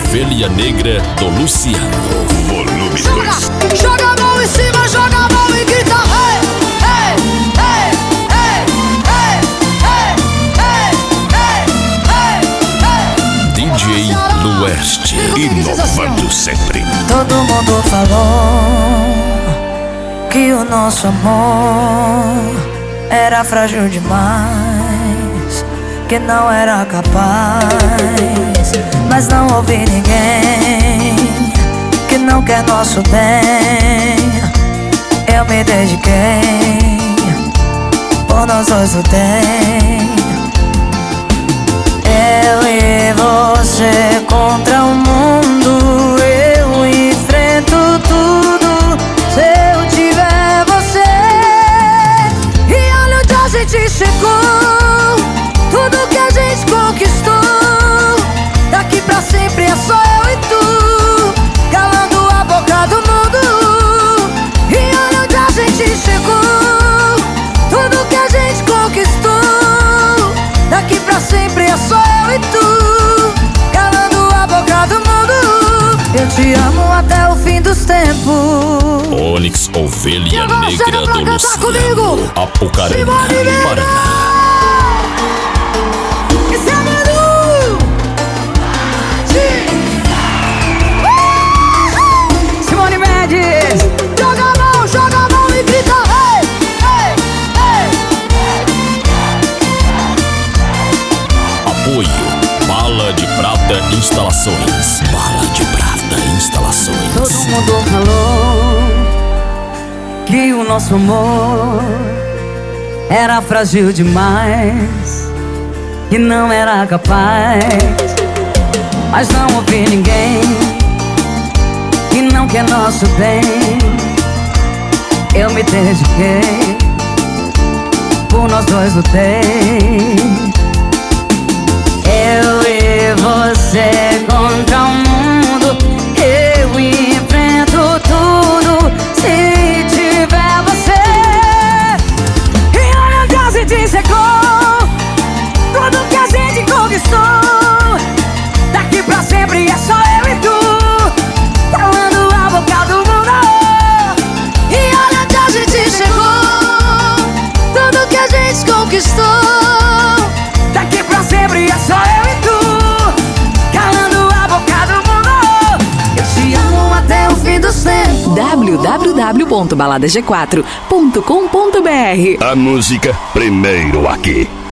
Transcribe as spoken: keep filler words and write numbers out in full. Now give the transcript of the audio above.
Ovelha Negra do Luciano. Volume dois. Joga a mão em cima, joga a mão e grita hey, hey, hey, hey, hey, hey, hey, hey, hey. D J Lueste, inovando sempre. Todo mundo falou que o nosso amor era frágil demais, que não era capaz. Mas não ouvi ninguém que não quer nosso bem. Eu me dediquei, por nós dois lutei. Eu e você contra o mundo, eu enfrento tudo se eu tiver você. E olha onde a gente chegou, tudo que a gente conquistou. Daqui pra sempre é só eu e tu, calando a boca do mundo. E olha onde a gente chegou, tudo que a gente conquistou. Daqui pra sempre é só eu e tu, calando a boca do mundo. Eu te amo até o fim dos tempos. Onix, Ovelha Negra do Luciano. Comigo. Apucarana, Paraná. Bala de Prata Instalações. Bala de Prata Instalações. Todo mundo falou que o nosso amor era frágil demais, que não era capaz. Mas não ouvi ninguém que não quer nosso bem. Eu me dediquei, por nós dois lutei. Eu e você contra o mundo, eu enfrento tudo se tiver você. E olha onde a gente chegou, tudo que a gente conquistou. Daqui pra sempre é só eu e tu, calando a boca do mundo. E olha onde a gente chegou, tudo que a gente conquistou. Daqui pra sempre é só eu e tu, calando a boca do mundo. Eu te amo até o fim dos tempos. w w w ponto balada g quatro ponto com ponto b r. A música primeiro aqui.